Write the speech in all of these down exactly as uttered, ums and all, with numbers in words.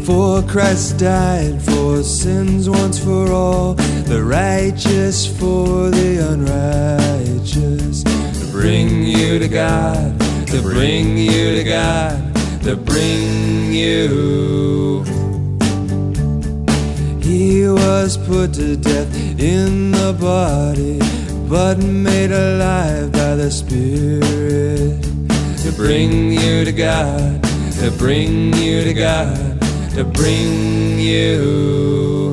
For Christ died for sins once for all, the righteous for the unrighteous, to bring you to God, to bring you to God, to bring you. He was put to death in the body, but made alive by the Spirit, to bring you to God, to bring you to God, to bring you.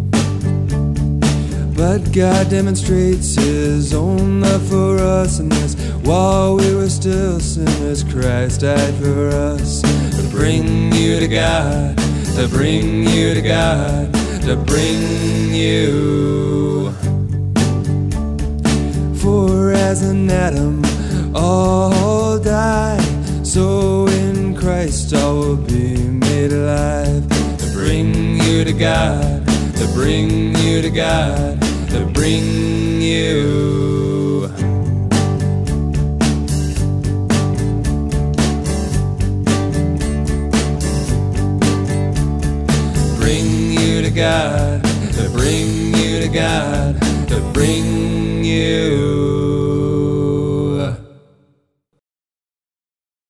But God demonstrates His own love for us, and this while we were still sinners, Christ died for us, to bring you to God, to bring you to God, to bring you. For as in Adam all die, so in Christ all will be made alive, to bring you to God, to bring you to God, to bring you. Bring you to God, to bring you to God, to bring you.